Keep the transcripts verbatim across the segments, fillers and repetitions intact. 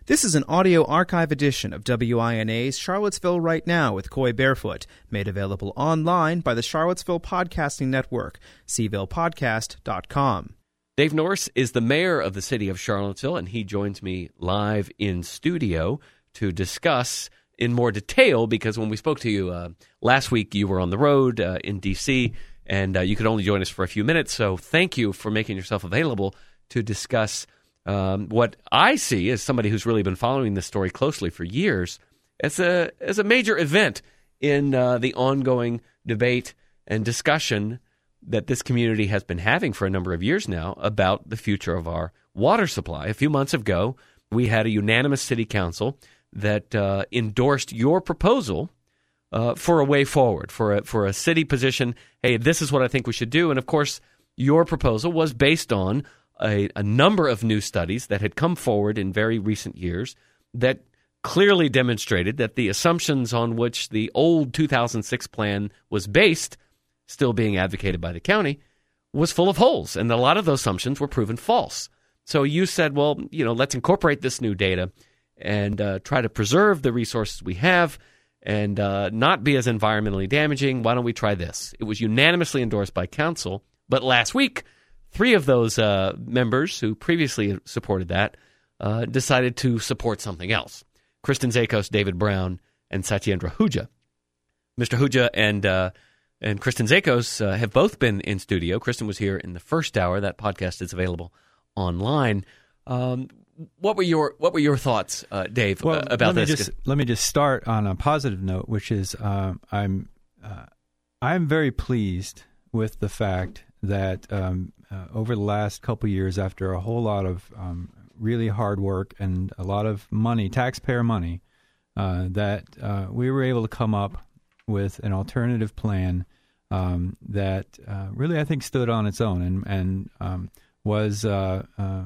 This is an audio archive edition of W I N A's Charlottesville Right Now with Coy Barefoot, made available online by the Charlottesville Podcasting Network, c ville podcast dot com. Dave Norris is the mayor of the city of Charlottesville, and he joins me live in studio to discuss in more detail, because when we spoke to you uh, last week, you were on the road uh, in D C, and uh, you could only join us for a few minutes, so thank you for making yourself available to discuss um, what I see as somebody who's really been following this story closely for years as a, as a major event in uh, the ongoing debate and discussion that this community has been having for a number of years now about the future of our water supply. A few months ago, we had a unanimous city council that uh, endorsed your proposal uh, for a way forward, for a, for a city position. Hey, this is what I think we should do. And of course, your proposal was based on a, a number of new studies that had come forward in very recent years that clearly demonstrated that the assumptions on which the old two thousand six plan was based, still being advocated by the county, was full of holes. And a lot of those assumptions were proven false. So you said, well, you know, let's incorporate this new data and uh, try to preserve the resources we have and uh, not be as environmentally damaging. Why don't we try this? It was unanimously endorsed by council. But last week, three of those uh, members who previously supported that uh, decided to support something else. Kristen Zakos, David Brown, and Satyendra Huja. Mister Huja and uh, and Kristen Zakos uh, have both been in studio. Kristen was here in the first hour. That podcast is available online. Um, what were your What were your thoughts, uh, Dave, well, uh, about let me this? Just, let me just start on a positive note, which is uh, I'm uh, I'm very pleased with the fact that um, uh, over the last couple years, after a whole lot of um, really hard work and a lot of money, taxpayer money, uh, that uh, we were able to come up with an alternative plan um, that uh, really, I think, stood on its own and, and um, was uh, uh,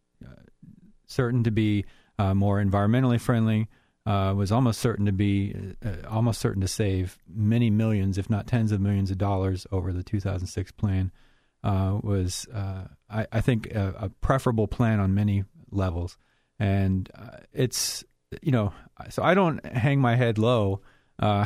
certain to be uh, more environmentally friendly, uh, was almost certain to be uh, almost certain to save many millions, if not tens of millions of dollars over the two thousand six plan, uh, was, uh, I, I think, a, a preferable plan on many levels. And uh, it's, you know, so I don't hang my head low uh,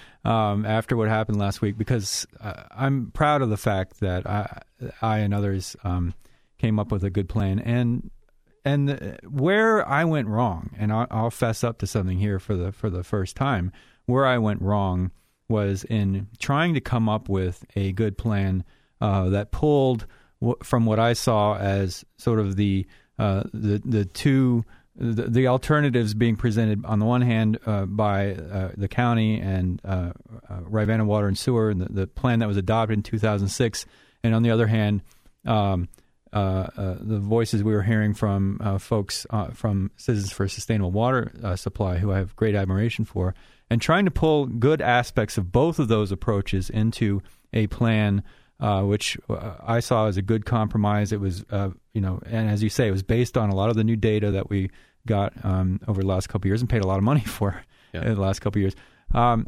um, after what happened last week, because uh, I'm proud of the fact that I, I and others um, came up with a good plan. And and where I went wrong, and I'll, I'll fess up to something here for the for the first time, where I went wrong was in trying to come up with a good plan uh, that pulled w- from what I saw as sort of the uh, the the two. The, the alternatives being presented on the one hand uh, by uh, the county and uh, uh, Rivanna Water and Sewer, and the, the plan that was adopted in two thousand six, and on the other hand, um, uh, uh, the voices we were hearing from uh, folks uh, from Citizens for a Sustainable Water uh, Supply, who I have great admiration for, and trying to pull good aspects of both of those approaches into a plan Uh, which uh, I saw as a good compromise. It was, uh, you know, and as you say, it was based on a lot of the new data that we got um, over the last couple of years and paid a lot of money for yeah. in the last couple of years. Um,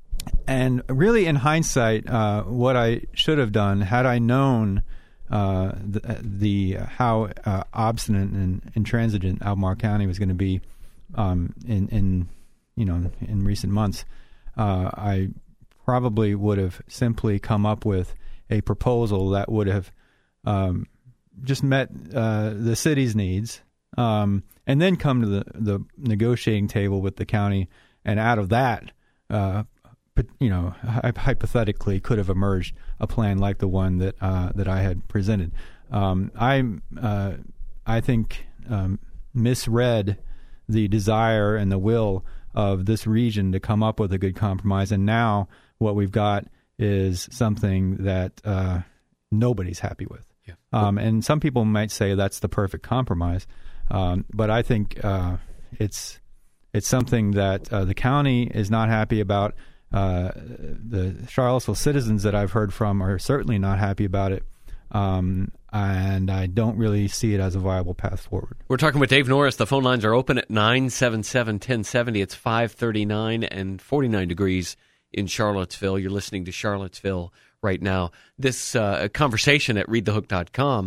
and really, in hindsight, uh, what I should have done, had I known uh, the, the how uh, obstinate and intransigent Albemarle County was going to be um, in, in, you know, in recent months, uh, I probably would have simply come up with a proposal that would have um, just met uh, the city's needs, um, and then come to the, the negotiating table with the county, and out of that, uh, you know, hypothetically could have emerged a plan like the one that uh, that I had presented. Um, I uh, I think um, misread the desire and the will of this region to come up with a good compromise, and now what we've got is something that uh, nobody's happy with. Yeah. Um, and some people might say that's the perfect compromise, um, but I think uh, it's it's something that uh, the county is not happy about. Uh, the Charlottesville citizens that I've heard from are certainly not happy about it, um, and I don't really see it as a viable path forward. We're talking with Dave Norris. The phone lines are open at nine seven seven, one zero seven zero. It's five thirty-nine and forty-nine degrees in Charlottesville. You're listening to Charlottesville Right Now. This uh, conversation at read the hook dot com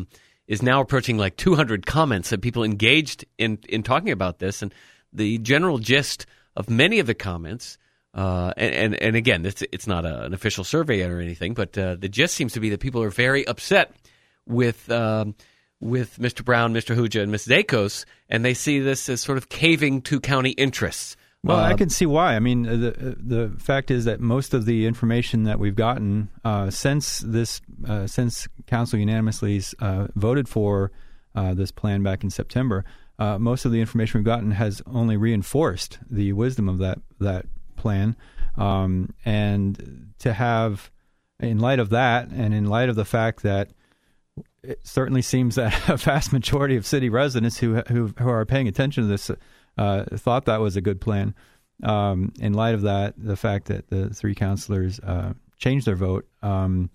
is now approaching like two hundred comments of people engaged in, in talking about this. And the general gist of many of the comments, uh, and, and, and again, it's, it's not a, an official survey or anything, but uh, the gist seems to be that people are very upset with um, with Mister Brown, Mister Hujah, and Miz Dacos, and they see this as sort of caving to county interests. Well, uh, I can see why. I mean, the the fact is that most of the information that we've gotten uh, since this uh, since council unanimously uh, voted for uh, this plan back in September, uh, most of the information we've gotten has only reinforced the wisdom of that that plan. Um, and to have, in light of that, and in light of the fact that it certainly seems that a vast majority of city residents who who, who are paying attention to this uh, thought that was a good plan. Um, in light of that, the fact that the three councilors uh, changed their vote, um,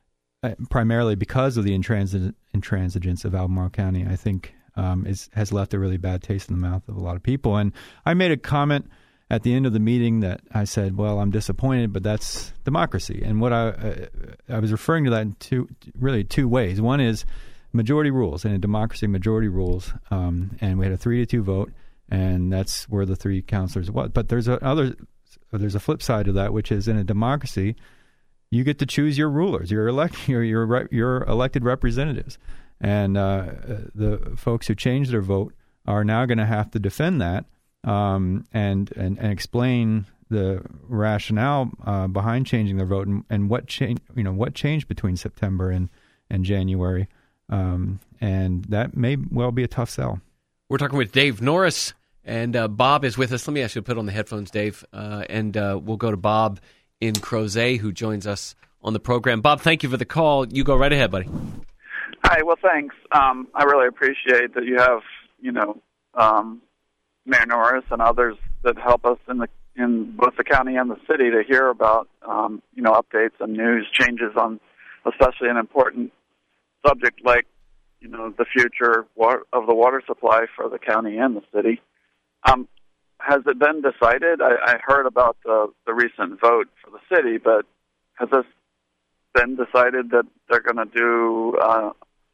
primarily because of the intransi- intransigence of Albemarle County, I think um, is, has left a really bad taste in the mouth of a lot of people. And I made a comment at the end of the meeting that I said, well, I'm disappointed, but that's democracy. And what I uh, I was referring to that in two, really two ways. One is majority rules. In a democracy, majority rules. Um, and we had a three to two vote, and that's where the three councilors was. But there's a other, there's a flip side to that, which is in a democracy, you get to choose your rulers, your elect, your your, your elected representatives, and uh, the folks who changed their vote are now going to have to defend that. Um, and, and, and explain the rationale uh, behind changing their vote and, and what change, you know, what changed between September and, and January. Um, and that may well be a tough sell. We're talking with Dave Norris, and uh, Bob is with us. Let me ask you to put on the headphones, Dave, uh, and uh, we'll go to Bob in Crozet, who joins us on the program. Bob, thank you for the call. You go right ahead, buddy. Hi, well, thanks. Um, I really appreciate that you have, you know, um, Mayor Norris and others that help us in the in both the county and the city to hear about um, you know updates and news changes on, especially an important subject like you know the future water, of the water supply for the county and the city. Um, has it been decided? I, I heard about the the recent vote for the city, but has this been decided that they're going to do uh,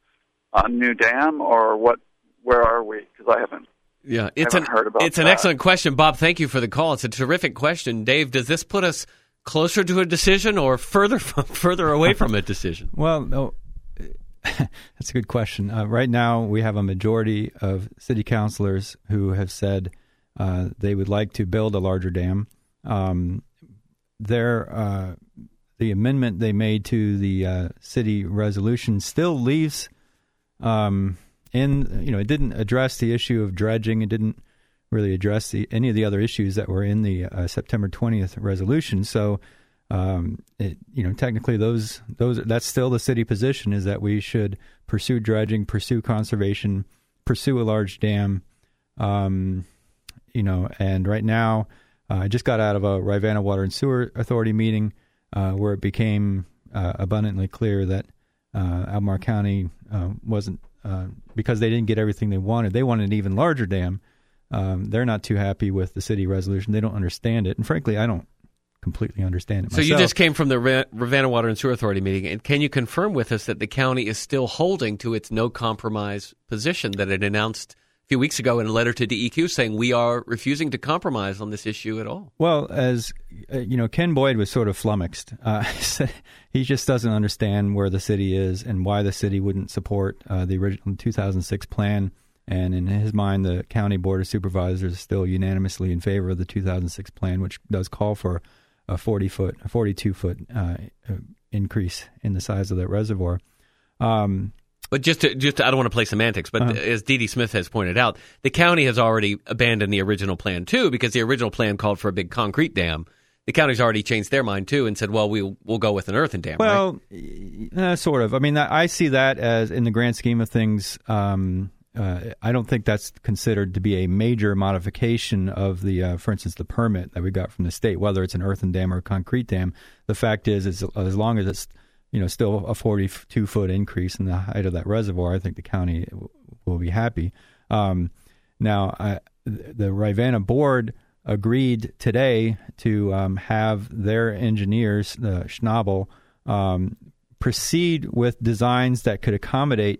a new dam, or what? Where are we? Because I haven't. Yeah, it's an it's an that. excellent question, Bob. Thank you for the call. It's a terrific question, Dave. Does this put us closer to a decision or further further away from a decision? Well, no, that's a good question. Uh, right now, we have a majority of city councilors who have said uh, they would like to build a larger dam. Um, their uh, the amendment they made to the uh, city resolution still leaves. Um, In you know, it didn't address the issue of dredging. It didn't really address the, any of the other issues that were in the uh, September twentieth resolution. So, um, it, you know, technically, those those that's still the city position, is that we should pursue dredging, pursue conservation, pursue a large dam. Um, you know, and right now, uh, I just got out of a Rivanna Water and Sewer Authority meeting uh, where it became uh, abundantly clear that uh, Albemarle County uh, wasn't. Uh, because they didn't get everything they wanted. They wanted an even larger dam. Um, they're not too happy with the city resolution. They don't understand it. And frankly, I don't completely understand it myself. So you just came from the Ra- Rivanna Water and Sewer Authority meeting. And can you confirm with us that the county is still holding to its no-compromise position that it announced a few weeks ago in a letter to D E Q saying we are refusing to compromise on this issue at all? Well, as uh, you know, Ken Boyd was sort of flummoxed. Uh, he just doesn't understand where the city is and why the city wouldn't support uh, the original two thousand six plan. And in his mind, the county board of supervisors is still unanimously in favor of the two thousand six plan, which does call for a forty foot, a forty-two foot uh, increase in the size of that reservoir. Um, But just to, just to, I don't want to play semantics, but uh, as Dee Dee Smith has pointed out, the county has already abandoned the original plan too, because the original plan called for a big concrete dam. The county's already changed their mind too and said, "Well, we'll we'll go with an earthen dam." Well, right? uh, sort of. I mean, I see that as, in the grand scheme of things, um, uh, I don't think that's considered to be a major modification of the, uh, for instance, the permit that we got from the state, whether it's an earthen dam or a concrete dam. The fact is, is as long as it's you know, still a forty-two foot increase in the height of that reservoir, I think the county w- will be happy. Um, now, I, the Rivanna board agreed today to um, have their engineers, the Schnabel, um, proceed with designs that could accommodate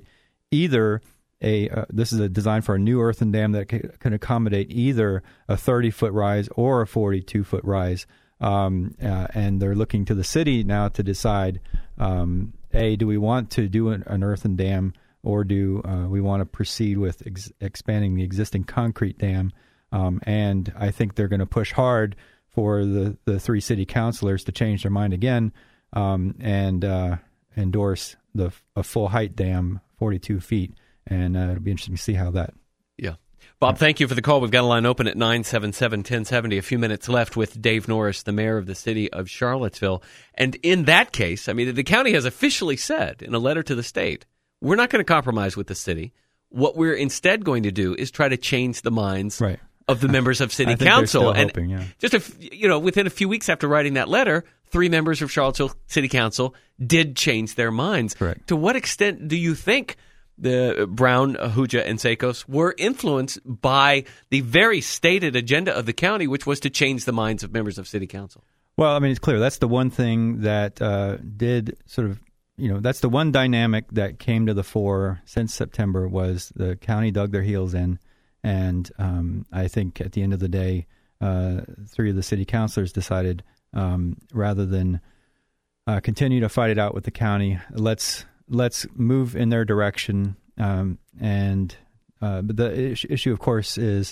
either a uh, this is a design for a new earthen dam that can, can accommodate either a thirty-foot rise or a forty-two-foot rise. Um, uh, and they're looking to the city now to decide, um, A, do we want to do an, an earthen dam, or do uh, we want to proceed with ex- expanding the existing concrete dam? Um, and I think they're going to push hard for the, the three city councilors to change their mind again um, and uh, endorse the a full-height dam, forty-two feet. And uh, it'll be interesting to see how that... Yeah. Bob, thank you for the call. We've got a line open at nine seven seven, one oh seven oh. A few minutes left with Dave Norris, the mayor of the city of Charlottesville. And in that case, I mean, the county has officially said in a letter to the state, we're not going to compromise with the city. What we're instead going to do is try to change the minds right. of the members of city I think council. they're still and hoping, yeah. just a, you know, within a few weeks after writing that letter, three members of Charlottesville City Council did change their minds. Correct. To what extent do you think the Brown, Ahuja, and Seikos were influenced by the very stated agenda of the county, which was to change the minds of members of city council? Well, I mean, it's clear. That's the one thing that uh, did sort of, you know, that's the one dynamic that came to the fore since September was the county dug their heels in. And um, I think at the end of the day, uh, three of the city councilors decided um, rather than uh, continue to fight it out with the county, let's let's move in their direction. Um, and uh, but the is- issue, of course, is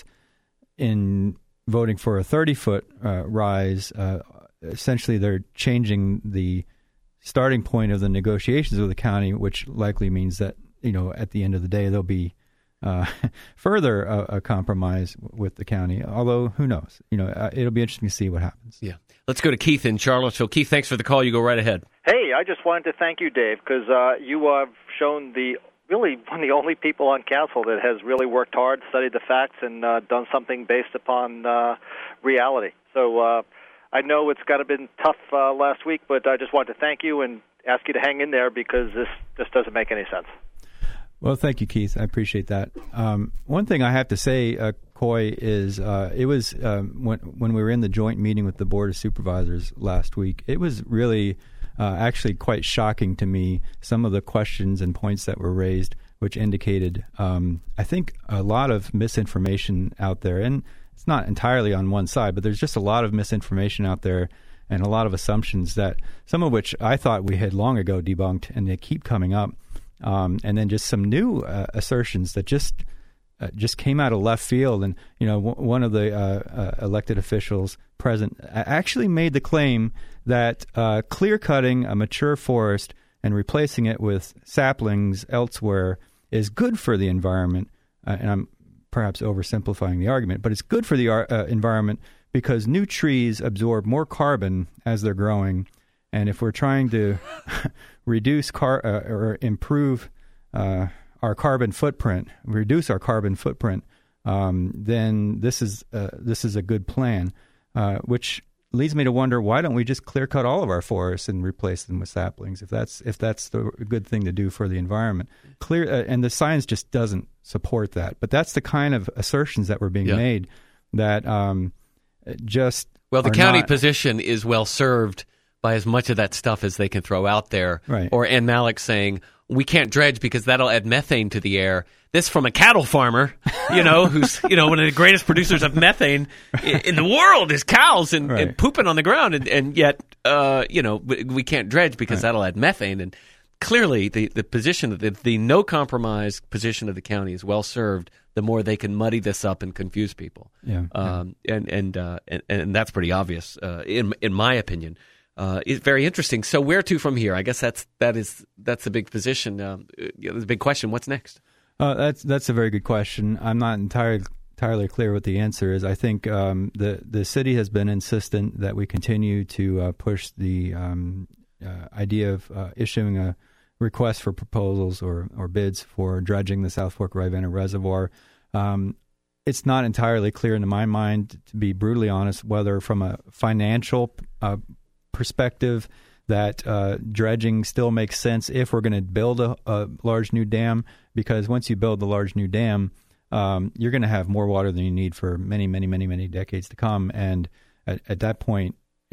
in voting for a thirty-foot uh, rise, uh, essentially they're changing the starting point of the negotiations with the county, which likely means that, you know, at the end of the day, there'll be uh, further uh, a compromise with the county. Although, who knows? You know, uh, it'll be interesting to see what happens. Yeah. Let's go to Keith in Charlottesville. Keith, thanks for the call. You go right ahead. Hey, I just wanted to thank you, Dave, because uh, you have shown the really one of the only people on council that has really worked hard, studied the facts, and uh, done something based upon uh, reality. So uh, I know it's got to been tough uh, last week, but I just wanted to thank you and ask you to hang in there because this just doesn't make any sense. Well, thank you, Keith. I appreciate that. Um, one thing I have to say, uh, Coy, is uh, it was um, when when we were in the joint meeting with the Board of Supervisors last week, it was really uh, actually quite shocking to me, some of the questions and points that were raised, which indicated, um, I think, a lot of misinformation out there. And it's not entirely on one side, but there's just a lot of misinformation out there and a lot of assumptions that some of which I thought we had long ago debunked, and they keep coming up. Um, and then just some new uh, assertions that just uh, just came out of left field. And, you know, w- one of the uh, uh, elected officials present actually made the claim that uh, clear-cutting a mature forest and replacing it with saplings elsewhere is good for the environment. Uh, and I'm perhaps oversimplifying the argument, but it's good for the uh, environment because new trees absorb more carbon as they're growing. And if we're trying to reduce car uh, or improve uh, our carbon footprint, reduce our carbon footprint, um, then this is uh, this is a good plan. Uh, which leads me to wonder, why don't we just clear cut all of our forests and replace them with saplings? If that's if that's the good thing to do for the environment, clear uh, and the science just doesn't support that. But that's the kind of assertions that were being yeah. made that um, just well, the are county not, position is well served by as much of that stuff as they can throw out there. Right. Or Ann Malik saying, we can't dredge because that'll add methane to the air. This from a cattle farmer, you know, who's, you know, one of the greatest producers of methane in, in the world is cows and, right. and pooping on the ground. And, and yet, uh, you know, we, we can't dredge because right. that'll add methane. And clearly the, the position, the, the no compromise position of the county is well served. The more they can muddy this up and confuse people. Yeah. Um, yeah. And, and, uh, and, and that's pretty obvious, uh, in, in my opinion. Uh, it's very interesting. So where to from here? I guess that's that is that's the big position. Um, you know, the big question. What's next? Uh, that's that's a very good question. I'm not entirely entirely clear what the answer is. I think um, the the city has been insistent that we continue to uh, push the um, uh, idea of uh, issuing a request for proposals or or bids for dredging the South Fork Rivanna Reservoir. Um, it's not entirely clear in my mind, to be brutally honest, whether from a financial uh, perspective that uh, dredging still makes sense if we're going to build a, a large new dam, because once you build the large new dam, um, you're going to have more water than you need for many, many, many, many decades to come. And at, at that point,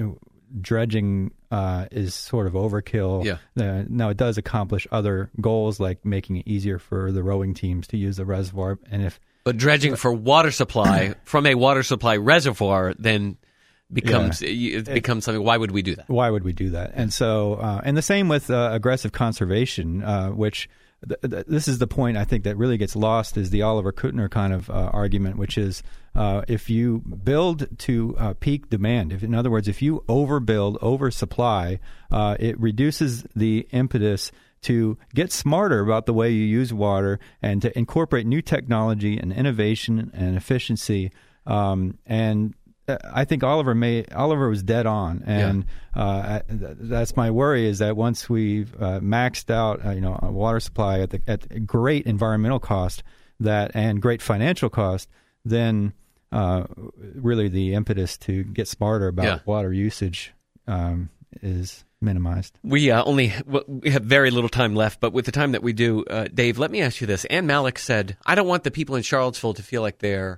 dredging uh, is sort of overkill. Yeah. Uh, now, it does accomplish other goals like making it easier for the rowing teams to use the reservoir. And if But dredging for water supply from a water supply reservoir then becomes yeah. it becomes something. Why would we do that? Why would we do that? And so, uh, and the same with uh, aggressive conservation, uh, which th- th- this is the point I think that really gets lost is the Oliver Kuttner kind of uh, argument, which is uh, if you build to uh, peak demand, if in other words, if you overbuild, oversupply, uh, it reduces the impetus to get smarter about the way you use water and to incorporate new technology and innovation and efficiency. Um, and I think Oliver may Oliver was dead on, and yeah. uh, that's my worry is that once we've uh, maxed out, uh, you know, a water supply at the, at great environmental cost, that and great financial cost, then uh, really the impetus to get smarter about yeah. water usage um, is minimized. We uh, only we have very little time left, but with the time that we do, uh, Dave, let me ask you this: Ann Malik said, "I don't want the people in Charlottesville to feel like they're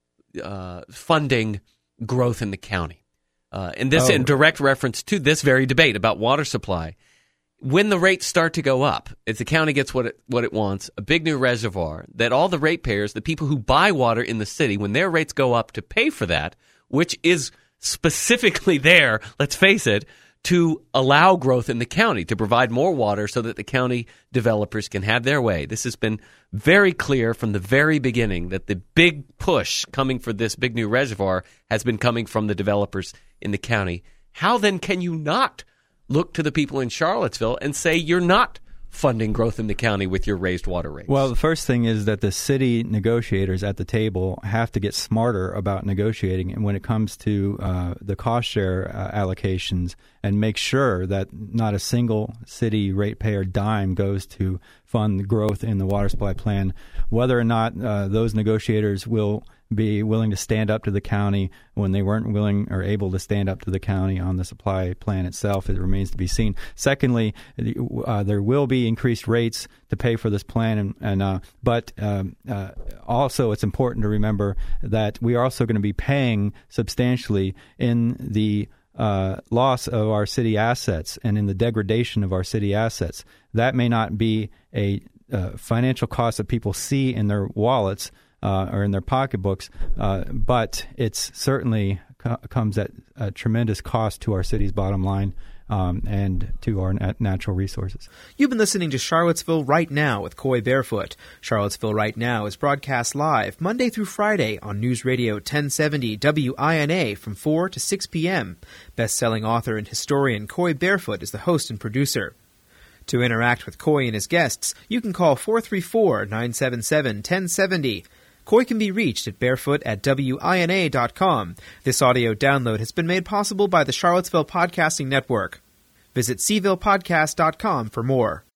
uh, funding growth in the county." Uh, and this oh. in direct reference to this very debate about water supply. When the rates start to go up, if the county gets what it, what it wants, a big new reservoir, that all the ratepayers, the people who buy water in the city, when their rates go up to pay for that, which is specifically there, let's face it, to allow growth in the county, to provide more water so that the county developers can have their way. This has been very clear from the very beginning that the big push coming for this big new reservoir has been coming from the developers in the county. How then can you not look to the people in Charlottesville and say you're not funding growth in the county with your raised water rates? Well, the first thing is that the city negotiators at the table have to get smarter about negotiating, and when it comes to uh, the cost share uh, allocations, and make sure that not a single city ratepayer dime goes to fund growth in the water supply plan. Whether or not uh, those negotiators will be willing to stand up to the county when they weren't willing or able to stand up to the county on the supply plan itself, it remains to be seen. Secondly, uh, there will be increased rates to pay for this plan, and, and uh, but um, uh, also it's important to remember that we are also going to be paying substantially in the uh, loss of our city assets and in the degradation of our city assets. That may not be a uh, financial cost that people see in their wallets, Uh, or in their pocketbooks, uh, but it's certainly co- comes at a tremendous cost to our city's bottom line um, and to our nat- natural resources. You've been listening to Charlottesville Right Now with Coy Barefoot. Charlottesville Right Now is broadcast live Monday through Friday on News Radio ten seventy W I N A from four to six p.m. Best-selling author and historian Coy Barefoot is the host and producer. To interact with Coy and his guests, you can call four three four, nine seven seven, one oh seven oh. Coy can be reached at barefoot at W I N A dot com. This audio download has been made possible by the Charlottesville Podcasting Network. Visit C ville podcast dot com for more.